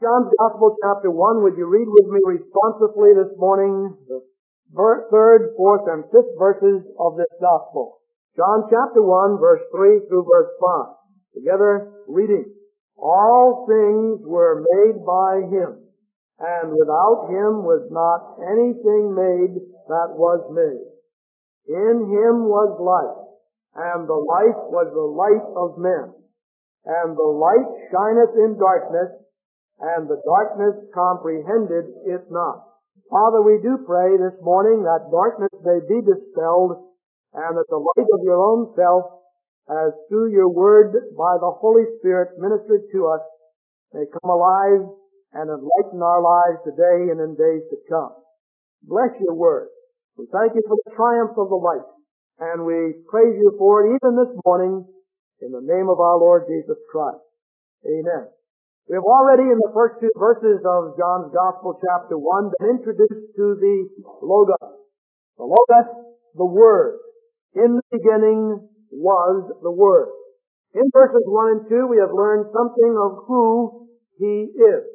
John's Gospel, chapter 1. Would you read with me responsively this morning the third, fourth, and fifth verses of this Gospel? John chapter 1, verse 3 through verse 5. Together, reading. All things were made by Him, and without Him was not anything made that was made. In Him was life, and the life was the light of men. And the light shineth in darkness, and the darkness comprehended it not. Father, we do pray this morning that darkness may be dispelled, and that the light of your own self, as through your word by the Holy Spirit ministered to us, may come alive and enlighten our lives today and in days to come. Bless your word. We thank you for the triumph of the light, and we praise you for it even this morning in the name of our Lord Jesus Christ. Amen. We have already in the first two verses of John's Gospel, chapter 1, been introduced to the Logos. The Logos, the Word. In the beginning was the Word. In verses 1 and 2, we have learned something of who He is.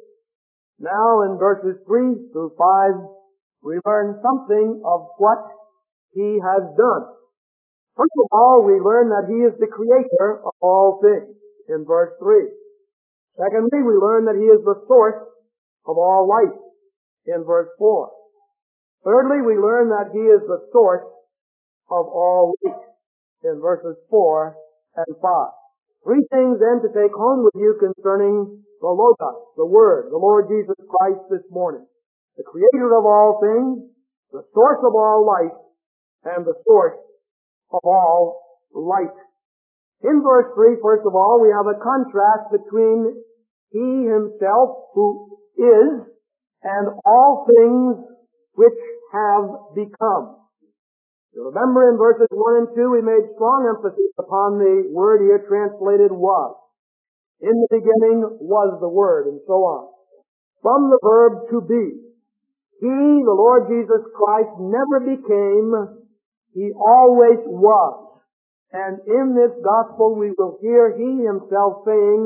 Now in verses 3 through 5, we learn something of what He has done. First of all, we learn that He is the Creator of all things in verse 3. Secondly, we learn that He is the source of all life in verse 4. Thirdly, we learn that He is the source of all light in verses 4 and 5. Three things then to take home with you concerning the Logos, the Word, the Lord Jesus Christ this morning. The Creator of all things, the source of all life, and the source of all light. In verse 3, first of all, we have a contrast between He Himself, who is, and all things which have become. You remember in verses 1 and 2, we made strong emphasis upon the word here translated was. In the beginning was the Word, and so on. From the verb to be. He, the Lord Jesus Christ, never became. He always was. And in this gospel we will hear He Himself saying,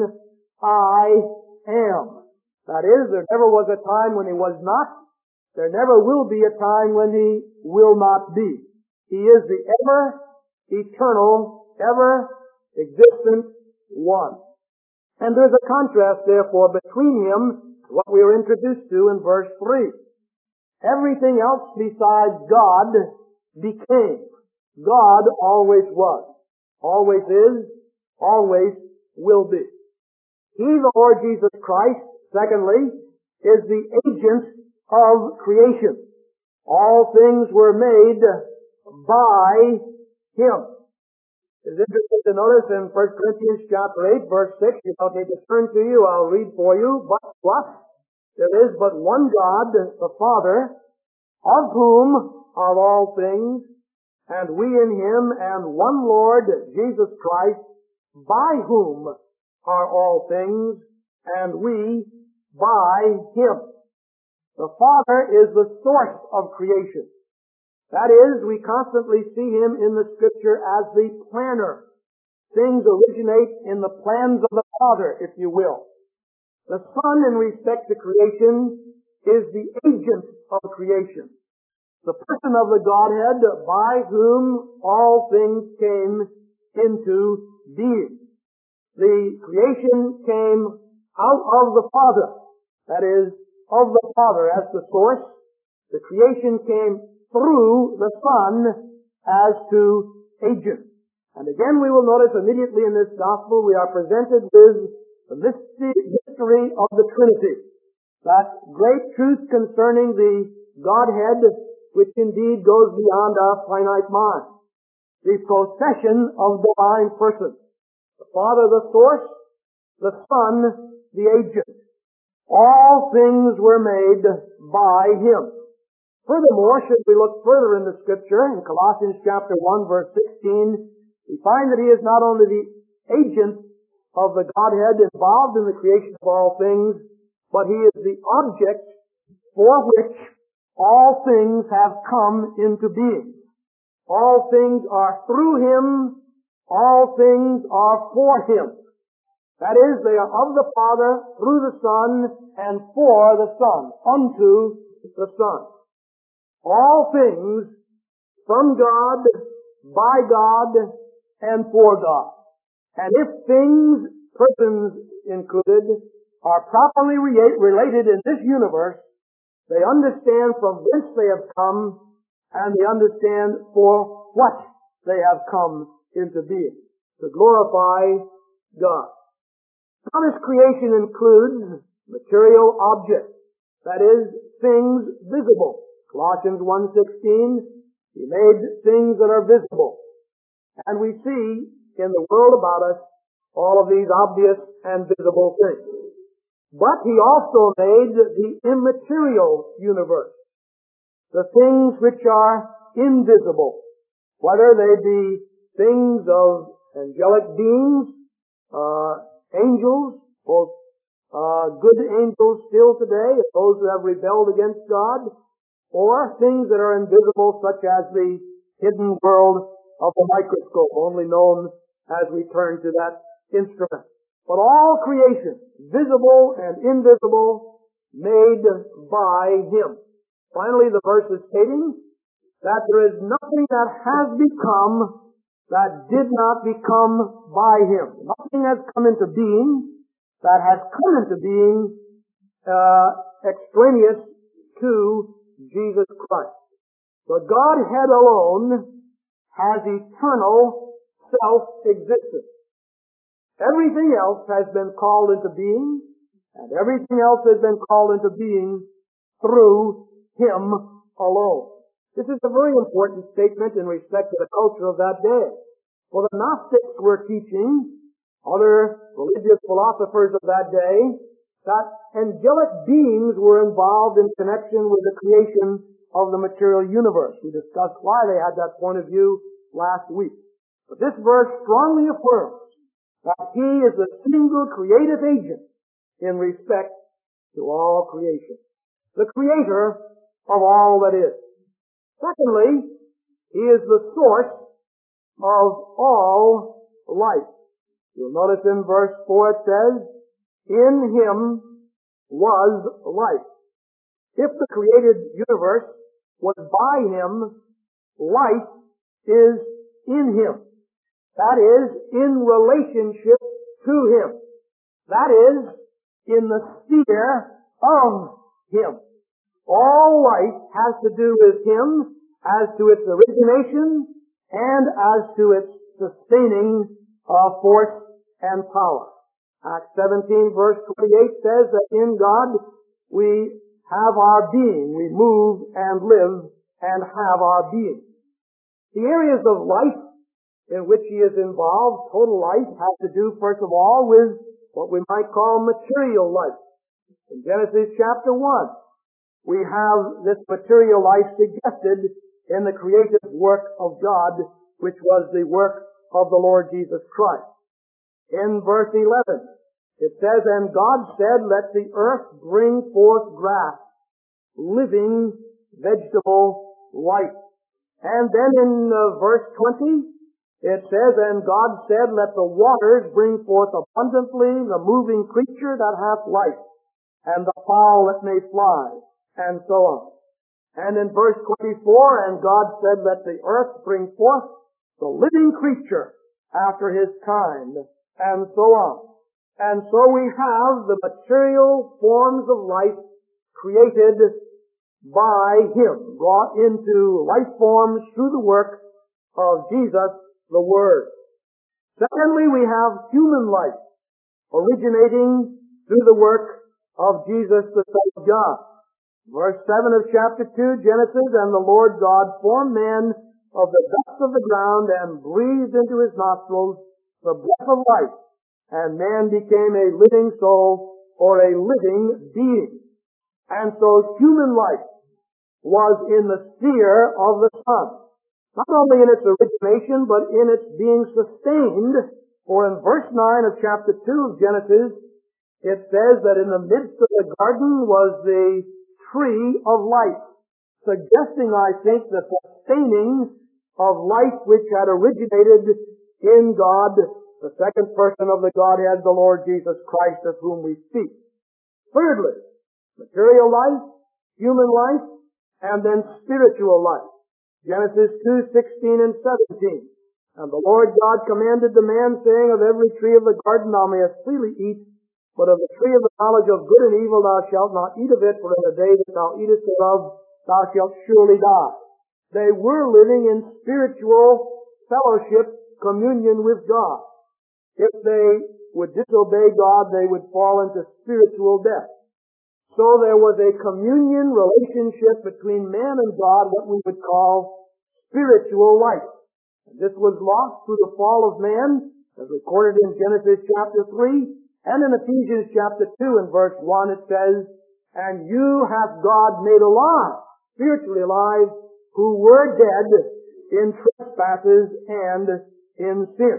I am. That is, there never was a time when He was not. There never will be a time when He will not be. He is the ever eternal, ever existent one. And there's a contrast, therefore, between Him and what we are introduced to in verse 3. Everything else besides God became. God always was, always is, always will be. He, the Lord Jesus Christ, secondly, is the agent of creation. All things were made by Him. It's interesting to notice in 1 Corinthians chapter 8, verse 6, you don't need to turn to you, I'll read for you, but what? There is but one God, the Father, of whom are all things, and we in Him, and one Lord, Jesus Christ, by whom are all things, and we by Him. The Father is the source of creation. That is, we constantly see Him in the Scripture as the planner. Things originate in the plans of the Father, if you will. The Son, in respect to creation, is the agent of creation. The person of the Godhead by whom all things came into being. The creation came out of the Father. That is, of the Father as the source. The creation came through the Son as to agent. And again we will notice immediately in this gospel we are presented with the mystery of the Trinity. That great truth concerning the Godhead, which indeed goes beyond our finite mind. The procession of divine persons. The Father, the source, the Son, the agent. All things were made by Him. Furthermore, should we look further in the Scripture, in Colossians chapter 1, verse 16, we find that He is not only the agent of the Godhead involved in the creation of all things, but He is the object for which all things have come into being. All things are through Him, all things are for Him. That is, they are of the Father, through the Son, and for the Son, unto the Son. All things from God, by God, and for God. And if things, persons included, are properly related in this universe, they understand from whence they have come, and they understand for what they have come into being, to glorify God. Now this creation includes material objects, that is, things visible. Colossians 1:16, He made things that are visible. And we see in the world about us all of these obvious and visible things. But He also made the immaterial universe, the things which are invisible, whether they be things of angelic beings, angels, both good angels still today, those who have rebelled against God, or things that are invisible, such as the hidden world of the microscope, only known as we turn to that instrument. But all creation, visible and invisible, made by Him. Finally, the verse is stating that there is nothing that has become that did not become by Him. Nothing has come into being that has come into being extraneous to Jesus Christ. The Godhead alone has eternal self-existence. Everything else has been called into being, and everything else has been called into being through Him alone. This is a very important statement in respect to the culture of that day. For the Gnostics were teaching, other religious philosophers of that day, that angelic beings were involved in connection with the creation of the material universe. We discussed why they had that point of view last week. But this verse strongly affirms that He is the single creative agent in respect to all creation, the creator of all that is. Secondly, He is the source of all life. You'll notice in verse 4 it says, in Him was life. If the created universe was by Him, life is in Him. That is, in relationship to Him. That is, in the sphere of Him. All life has to do with Him as to its origination and as to its sustaining force and power. Acts 17 verse 28 says that in God we have our being. We move and live and have our being. The areas of life in which He is involved, total life, have to do first of all with what we might call material life. In Genesis chapter 1, we have this material life suggested in the creative work of God, which was the work of the Lord Jesus Christ. In verse 11, it says, and God said, let the earth bring forth grass, living vegetable life. And then in verse 20, it says, and God said, let the waters bring forth abundantly the moving creature that hath life, and the fowl that may fly, and so on. And in verse 24, and God said, let the earth bring forth the living creature after his kind, and so on. And so we have the material forms of life created by Him, brought into life forms through the work of Jesus, the Word. Secondly, we have human life, originating through the work of Jesus, the Son of God. Verse 7 of chapter 2, Genesis, and the Lord God formed man of the dust of the ground and breathed into his nostrils the breath of life, and man became a living soul, or a living being. And so human life was in the sphere of the Son, not only in its origination, but in its being sustained. For in verse 9 of chapter 2 of Genesis, it says that in the midst of the garden was the tree of life, suggesting, I think, the sustaining of life which had originated in God the second person of the Godhead, the Lord Jesus Christ, of whom we speak. Thirdly, material life, human life, and then spiritual life. Genesis 2:16 and 17. And the Lord God commanded the man, saying, Of every tree of the garden thou mayest freely eat, but of the tree of the knowledge of good and evil thou shalt not eat of it, for in the day that thou eatest thereof thou shalt surely die. They were living in spiritual fellowship, communion with God. If they would disobey God, they would fall into spiritual death. So there was a communion relationship between man and God, what we would call spiritual life. And this was lost through the fall of man, as recorded in Genesis chapter 3, and in Ephesians chapter 2 and verse 1 it says, And you hath God made alive, spiritually alive, who were dead in trespasses and in sin.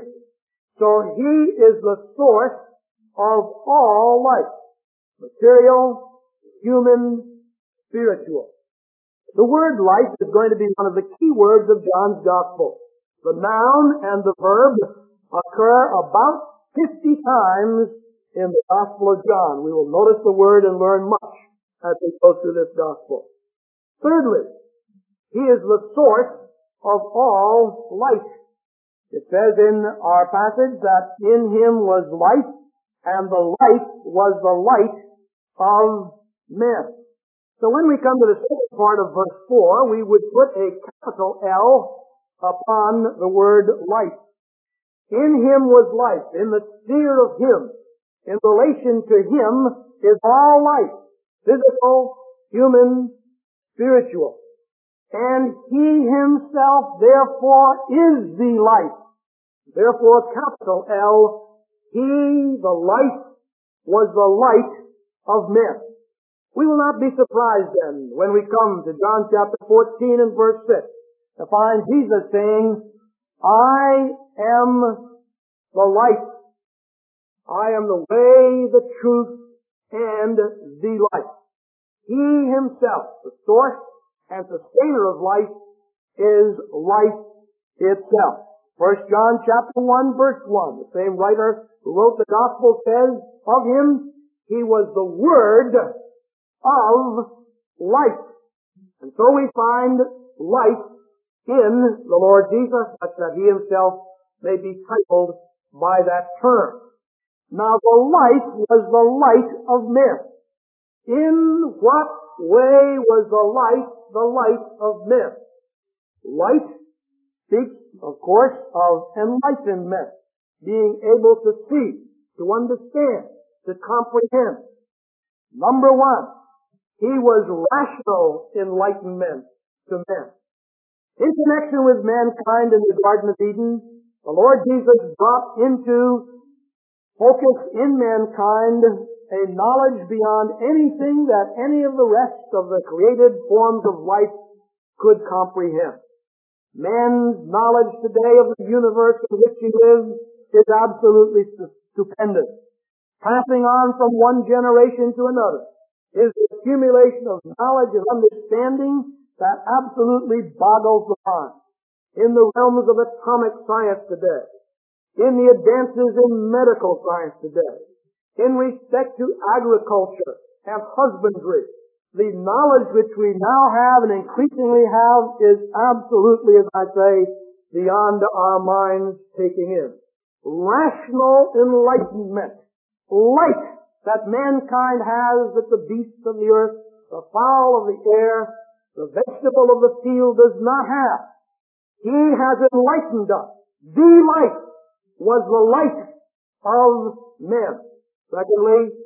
So He is the source of all life. Material, human, spiritual. The word life is going to be one of the key words of John's Gospel. The noun and the verb occur about 50 times in the Gospel of John. We will notice the word and learn much as we go through this Gospel. Thirdly, He is the source of all life. It says in our passage that in Him was life, and the life was the light of men. So when we come to the second part of verse 4, we would put a capital L upon the word life. In Him was life. In the sphere of Him, in relation to Him, is all life. Physical, human, spiritual. And He Himself, therefore, is the life. Therefore, capital L, He, the life, was the light of men. We will not be surprised then when we come to John chapter 14 and verse 6 to find Jesus saying, I am the light. I am the way, the truth, and the life. He Himself, the source and sustainer of life, is life itself. 1 John chapter 1 verse 1, the same writer who wrote the Gospel says of Him, He was the Word of life. And so we find life in the Lord Jesus, such that He Himself may be titled by that term. Now the life was the light of men. In what way was the light of men? Light speaks, of course, of enlightenment, being able to see, to understand, to comprehend. Number one, He was rational enlightenment to men. In connection with mankind in the Garden of Eden, the Lord Jesus brought into focus in mankind a knowledge beyond anything that any of the rest of the created forms of life could comprehend. Man's knowledge today of the universe in which he lives is absolutely stupendous. Passing on from one generation to another is the accumulation of knowledge and understanding that absolutely boggles the mind. In the realms of atomic science today, in the advances in medical science today, in respect to agriculture and husbandry, the knowledge which we now have and increasingly have is absolutely, as I say, beyond our minds taking in. Rational enlightenment, light that mankind has that the beasts of the earth, the fowl of the air, the vegetable of the field does not have. He has enlightened us. The light was the light of men. Secondly,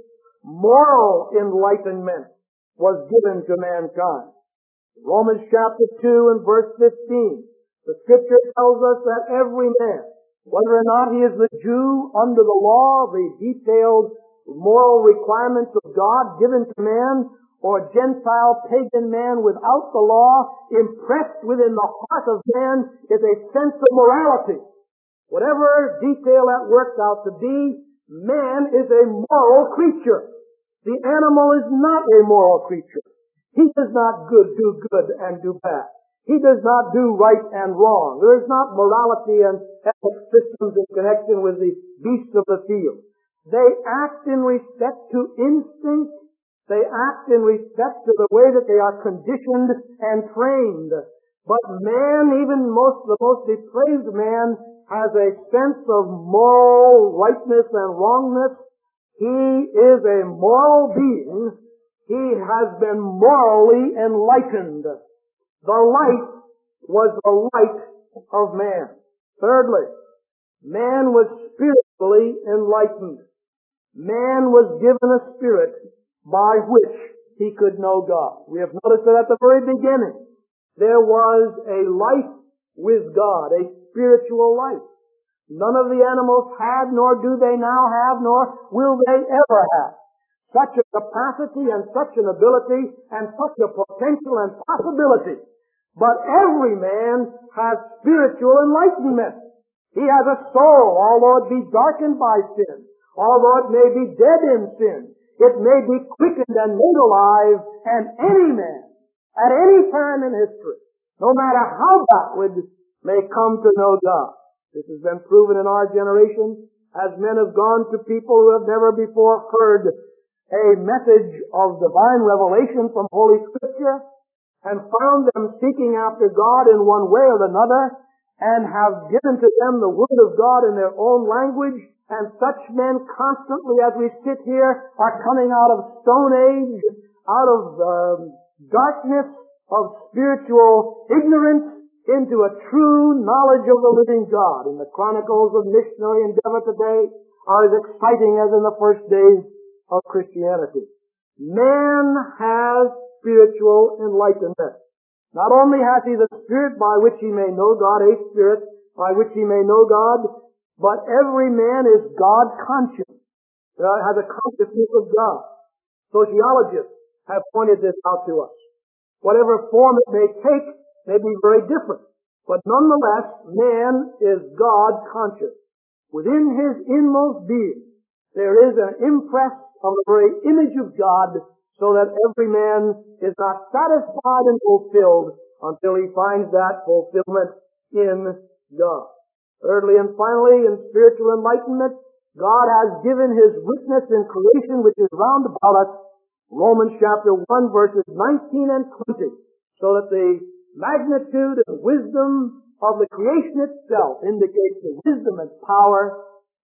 moral enlightenment was given to mankind. Romans chapter 2 and verse 15, the Scripture tells us that every man, whether or not he is the Jew under the law, the detailed moral requirements of God given to man, or Gentile pagan man without the law, impressed within the heart of man is a sense of morality. Whatever detail that works out to be, man is a moral creature. The animal is not a moral creature. He does not do good and do bad. He does not do right and wrong. There is not morality and ethic systems in connection with the beasts of the field. They act in respect to instinct. They act in respect to the way that they are conditioned and trained. But man, even the most depraved man, has a sense of moral rightness and wrongness. He is a moral being. He has been morally enlightened. The light was the light of man. Thirdly, man was spiritually enlightened. Man was given a spirit by which he could know God. We have noticed that at the very beginning, there was a life with God, a spiritual life. None of the animals had, nor do they now have, nor will they ever have such a capacity and such an ability and such a potential and possibility. But every man has spiritual enlightenment. He has a soul, although it be darkened by sin, although it may be dead in sin. It may be quickened and made alive, and any man, at any time in history, no matter how backward, may come to know God. This has been proven in our generation as men have gone to people who have never before heard a message of divine revelation from Holy Scripture and found them seeking after God in one way or another and have given to them the Word of God in their own language. And such men constantly, as we sit here, are coming out of Stone Age, out of darkness, of spiritual ignorance, into a true knowledge of the living God. And the chronicles of missionary endeavor today are as exciting as in the first days of Christianity. Man has spiritual enlightenment. Not only has he the Spirit by which he may know God, a Spirit by which he may know God, but every man is God conscious, has a consciousness of God. Sociologists have pointed this out to us. Whatever form it may take may be very different, but nonetheless, man is God conscious. Within his inmost being, there is an impress of the very image of God, so that every man is not satisfied and fulfilled until he finds that fulfillment in God. Thirdly and finally, in spiritual enlightenment, God has given His witness in creation which is round about us, Romans chapter 1 verses 19 and 20, so that the magnitude and wisdom of the creation itself indicates the wisdom and power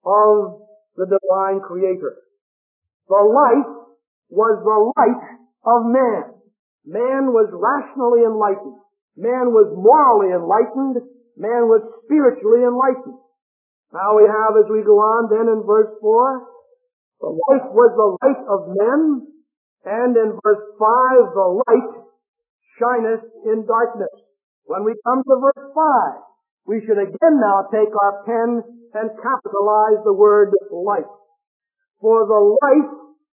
of the divine Creator. The light was the light of man. Man was rationally enlightened. Man was morally enlightened. Man was spiritually enlightened. Now we have, as we go on then in verse 4, the light was the light of men, and in verse 5, the light shineth in darkness. When we come to verse 5, we should again now take our pen and capitalize the word light. For the light,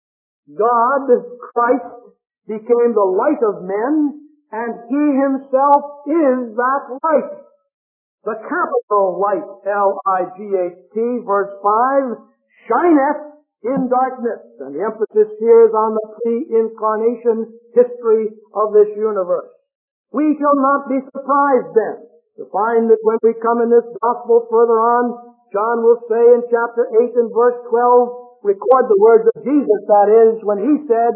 God, Christ, became the light of men, and He Himself is that light. The capital light, L-I-G-H-T, verse 5, shineth in darkness. And the emphasis here is on the pre-incarnation history of this universe. We shall not be surprised then to find that when we come in this gospel further on, John will say in chapter 8 and verse 12, record the words of Jesus, that is, when He said,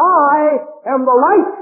I am the light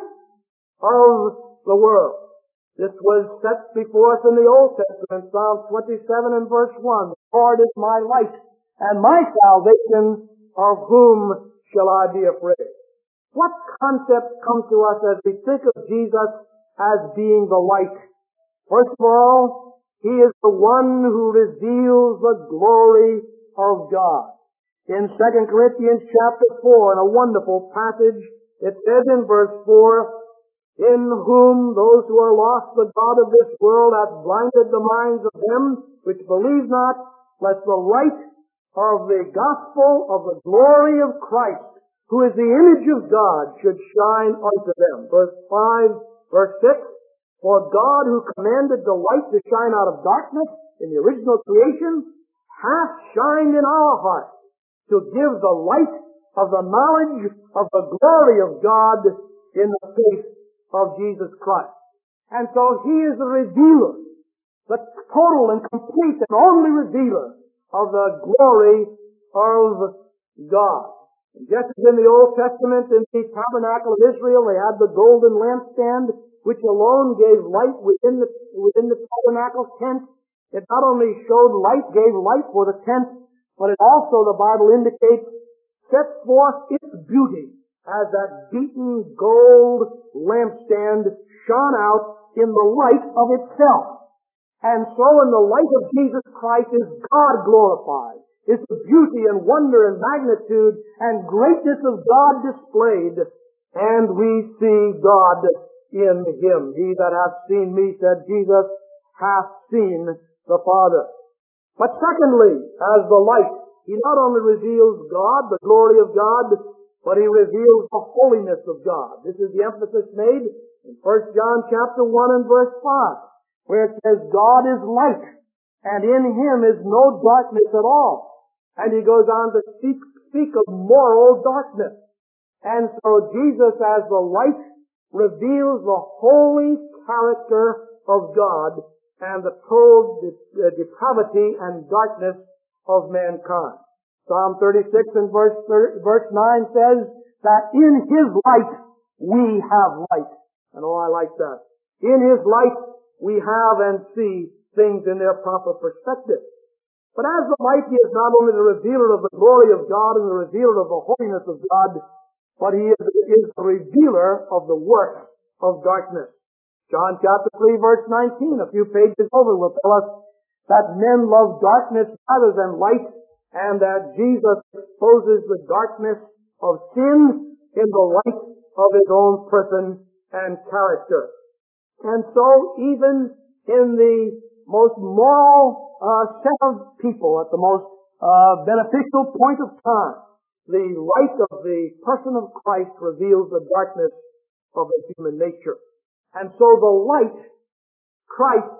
of the world. This was set before us in the Old Testament, Psalm 27 and verse 1. The Lord is my light and my salvation, of whom shall I be afraid? What concepts come to us as we think of Jesus as being the light? First of all, He is the one who reveals the glory of God. In 2 Corinthians chapter 4, in a wonderful passage, it says in verse 4, in whom those who are lost, the God of this world hath blinded the minds of them which believe not, lest the light of the gospel of the glory of Christ, who is the image of God, should shine unto them. Verse 5, verse 6, for God who commanded the light to shine out of darkness in the original creation, hath shined in our hearts to give the light of the knowledge of the glory of God in the face of Jesus Christ. And so He is the revealer, the total and complete and only revealer of the glory of God. And just as in the Old Testament, in the tabernacle of Israel, they had the golden lampstand, which alone gave light within the tabernacle tent. It not only showed light, gave light for the tent, but it also, the Bible indicates, set forth its beauty as that beaten gold lampstand shone out in the light of itself. And so in the light of Jesus Christ is God glorified. Is the beauty and wonder and magnitude and greatness of God displayed. And we see God in Him. He that hath seen me, said Jesus, hath seen the Father. But secondly, as the light, He not only reveals God, the glory of God, but He reveals the holiness of God. This is the emphasis made in 1 John chapter 1 and verse 5, where it says, God is light, and in Him is no darkness at all. And he goes on to speak of moral darkness. And so Jesus, as the light, reveals the holy character of God and the total depravity and darkness of mankind. Psalm 36 and verse 9 says that in His light we have light. And oh, I like that. In His light we have and see things in their proper perspective. But as the light, He is not only the revealer of the glory of God and the revealer of the holiness of God, but He is the revealer of the works of darkness. John chapter 3 verse 19, a few pages over, will tell us that men love darkness rather than light, and that Jesus exposes the darkness of sin in the light of His own person and character. And so even in the most moral set of people, at the most beneficial point of time, the light of the person of Christ reveals the darkness of the human nature. And so the light, Christ,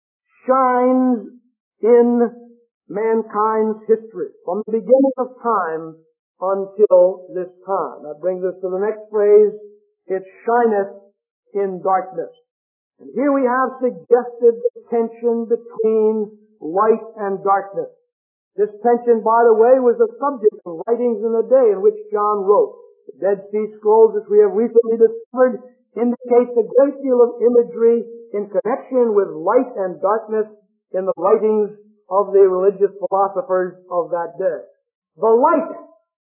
shines in mankind's history from the beginning of time until this time. That brings us to the next phrase, it shineth in darkness. And here we have suggested the tension between light and darkness. This tension, by the way, was the subject of writings in the day in which John wrote. The Dead Sea Scrolls, which we have recently discovered, indicates a great deal of imagery in connection with light and darkness in the writings of the religious philosophers of that day. The light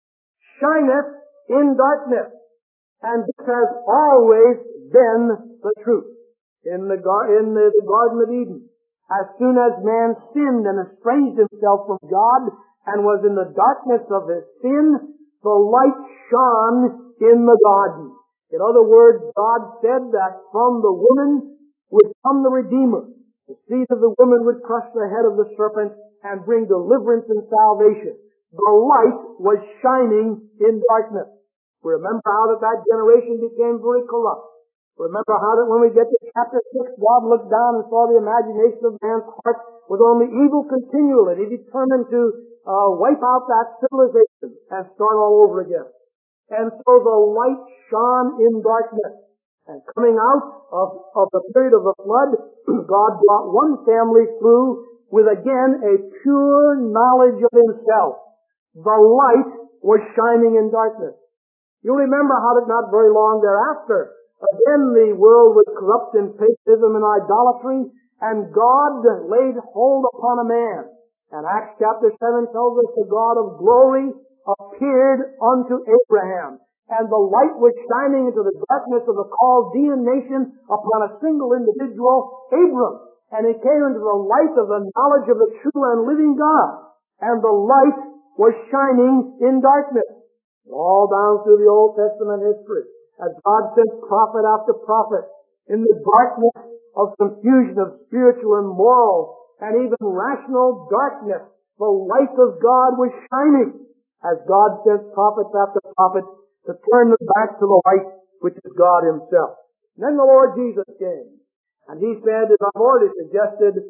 shineth in darkness, and this has always been the truth. In the Garden of Eden, as soon as man sinned and estranged himself from God and was in the darkness of his sin, the light shone in the garden. In other words, God said that from the woman would come the Redeemer. The seed of the woman would crush the head of the serpent and bring deliverance and salvation. The light was shining in darkness. We remember how that generation became very corrupt. Remember how that when we get to chapter 6, God looked down and saw the imagination of man's heart was only evil continually. He determined to wipe out that civilization and start all over again. And so the light shone in darkness. And coming out of the period of the flood, God brought one family through with again a pure knowledge of Himself. The light was shining in darkness. You remember how that not very long thereafter, again the world was corrupt in paganism and idolatry, and God laid hold upon a man. And Acts chapter 7 tells us the God of glory appeared unto Abraham. And the light was shining into the darkness of the Chaldean nation upon a single individual, Abram. And he came into the light of the knowledge of the true and living God. And the light was shining in darkness. All down through the Old Testament history, as God sent prophet after prophet, in the darkness of confusion of spiritual and moral and even rational darkness, the light of God was shining, as God sent prophet after prophet to turn them back to the light which is God Himself. And then the Lord Jesus came, and He said, as I've already suggested,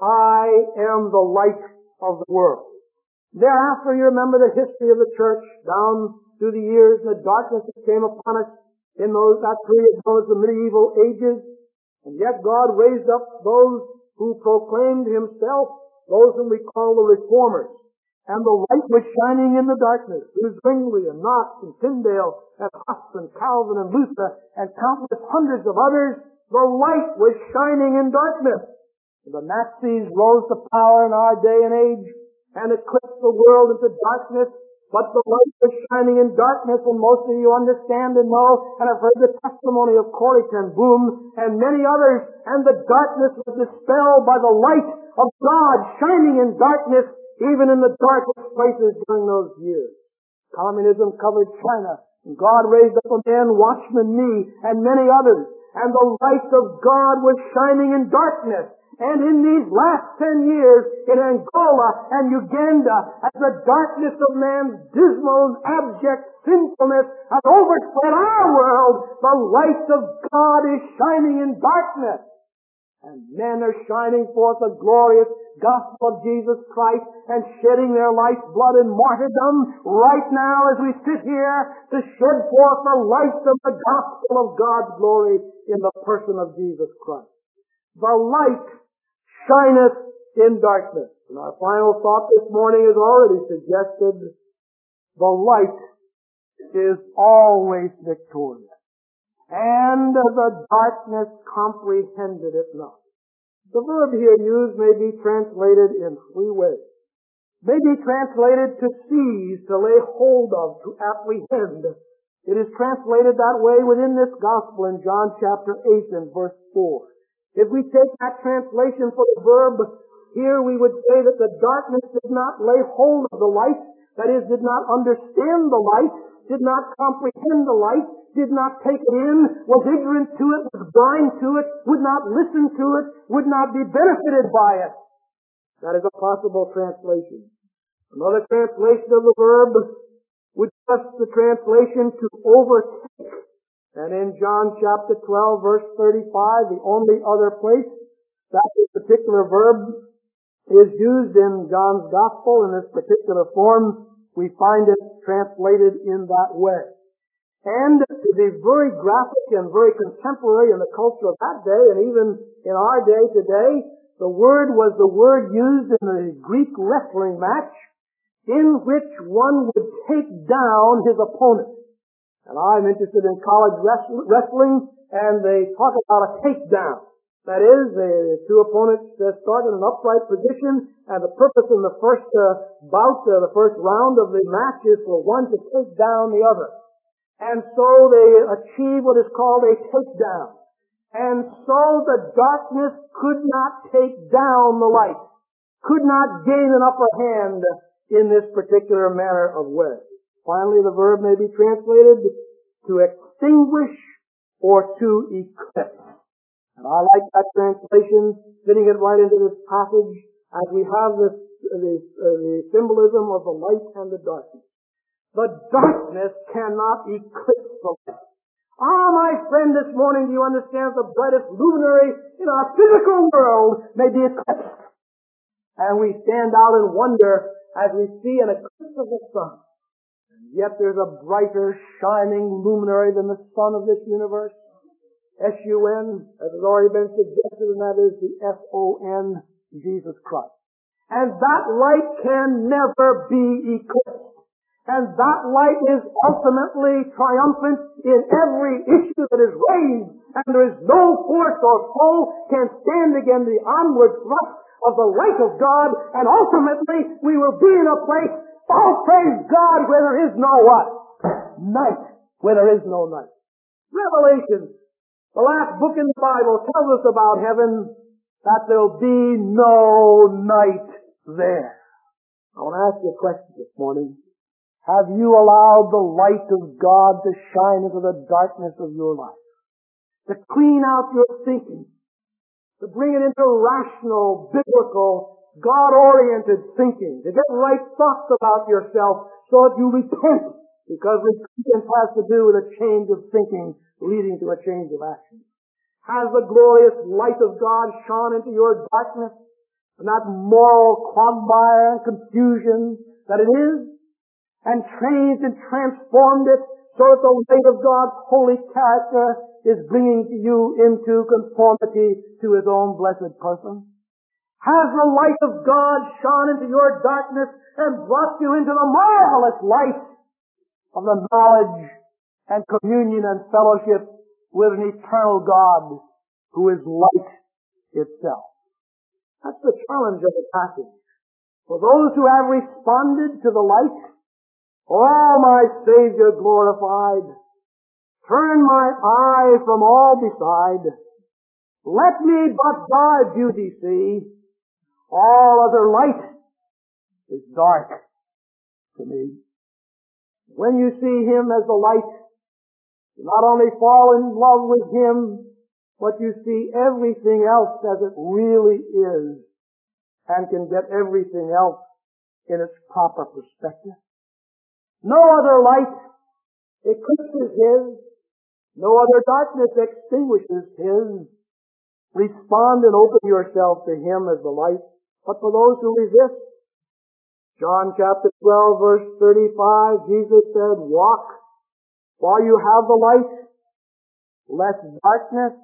I am the light of the world. Thereafter, you remember the history of the church down through the years, and the darkness that came upon us in that period known as the medieval ages. And yet God raised up those who proclaimed Himself, those whom we call the Reformers. And the light was shining in the darkness through Zwingli and Knox and Tyndale and Huss and Calvin and Luther and countless hundreds of others. The light was shining in darkness. And the Nazis rose to power in our day and age and eclipsed the world into darkness. But the light was shining in darkness, and most of you understand and know and have heard the testimony of Corrie ten Boom and many others. And the darkness was dispelled by the light of God shining in darkness, even in the darkest places during those years. Communism covered China, and God raised up a man, Watchman Nee, and many others. And the light of God was shining in darkness. And in these last 10 years, in Angola and Uganda, as the darkness of man's dismal and abject sinfulness has overspread our world, the light of God is shining in darkness. And men are shining forth the glorious gospel of Jesus Christ and shedding their life's blood in martyrdom right now as we sit here to shed forth the light of the gospel of God's glory in the person of Jesus Christ. The light shineth in darkness. And our final thought this morning is already suggested. The light is always victorious. And the darkness comprehended it not. The verb here used may be translated in three ways. May be translated to seize, to lay hold of, to apprehend. It is translated that way within this gospel in John chapter 8 and verse 4. If we take that translation for the verb, here we would say that the darkness did not lay hold of the light, that is, did not understand the light, did not comprehend the light, did not take it in, was ignorant to it, was blind to it, would not listen to it, would not be benefited by it. That is a possible translation. Another translation of the verb would be the translation to overtake. And in John chapter 12, verse 35, the only other place that this particular verb is used in John's Gospel in this particular form, we find it translated in that way. And to be very graphic and very contemporary in the culture of that day, and even in our day today, the word was the word used in the Greek wrestling match in which one would take down his opponent. And I'm interested in college wrestling, and they talk about a takedown. That is, the two opponents start in an upright position, and the purpose in the first bout, the first round of the match is for one to take down the other. And so they achieve what is called a takedown. And so the darkness could not take down the light, could not gain an upper hand in this particular manner of way. Finally, the verb may be translated to extinguish or to eclipse. And I like that translation, fitting it right into this passage, as we have the symbolism of the light and the darkness. The darkness cannot eclipse the light. Ah, my friend, this morning, do you understand the brightest luminary in our physical world may be eclipsed? And we stand out in wonder as we see an eclipse of the sun. Yet there's a brighter, shining luminary than the sun of this universe. S-U-N, as has already been suggested, and that is the S-O-N, Jesus Christ. And that light can never be eclipsed. And that light is ultimately triumphant in every issue that is raised. And there is no force or foe can stand against the onward thrust of the light of God. And ultimately, we will be in a place, oh, praise God, where there is no what? Night. Where there is no night. Revelation, the last book in the Bible, tells us about heaven, that there'll be no night there. I want to ask you a question this morning. Have you allowed the light of God to shine into the darkness of your life? To clean out your thinking? To bring it into rational, biblical, God-oriented thinking? To get right thoughts about yourself so that you repent? Because repentance has to do with a change of thinking leading to a change of action. Has the glorious light of God shone into your darkness? And that moral quagmire and confusion that it is? And changed and transformed it so that the light of God's holy character is bringing you into conformity to His own blessed person? Has the light of God shone into your darkness and brought you into the marvelous light of the knowledge and communion and fellowship with an eternal God who is light itself? That's the challenge of the passage. For those who have responded to the light, "Oh, my Savior glorified, turn my eye from all beside. Let me but Thy beauty see. All other light is dark to me." When you see Him as the light, you not only fall in love with Him, but you see everything else as it really is, and can get everything else in its proper perspective. No other light eclipses His. No other darkness extinguishes His. Respond and open yourself to Him as the light. But for those who resist, John chapter 12 verse 35, Jesus said, "Walk while you have the light, lest darkness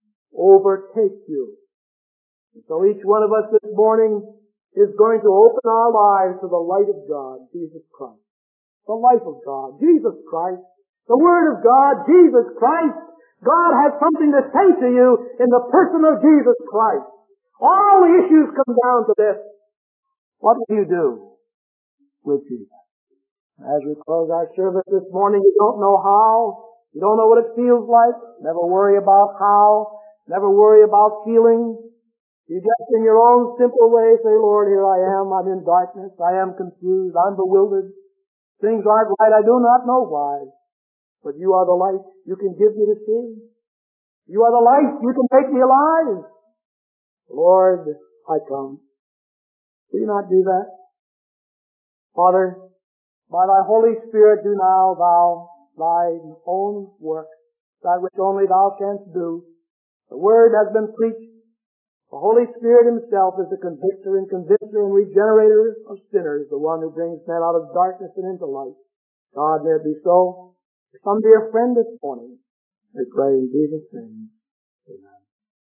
overtake you." And so each one of us this morning is going to open our lives to the light of God, Jesus Christ. The life of God, Jesus Christ. The Word of God, Jesus Christ. God has something to say to you in the person of Jesus Christ. All the issues come down to this. What will you do with Jesus? As we close our service this morning, you don't know how. You don't know what it feels like. Never worry about how. Never worry about feeling. You just in your own simple way say, "Lord, here I am. I'm in darkness. I am confused. I'm bewildered. Things aren't right. I do not know why. But you are the light. You can give me to see. You are the light. You can make me alive. Lord, I come." Do you not do that? Father, by Thy Holy Spirit do now Thou Thy own work, that which only Thou canst do. The Word has been preached. The Holy Spirit Himself is the convictor and regenerator of sinners, the one who brings men out of darkness and into light. God, may it be so. For some dear friend this morning, we pray in Jesus' name. Amen.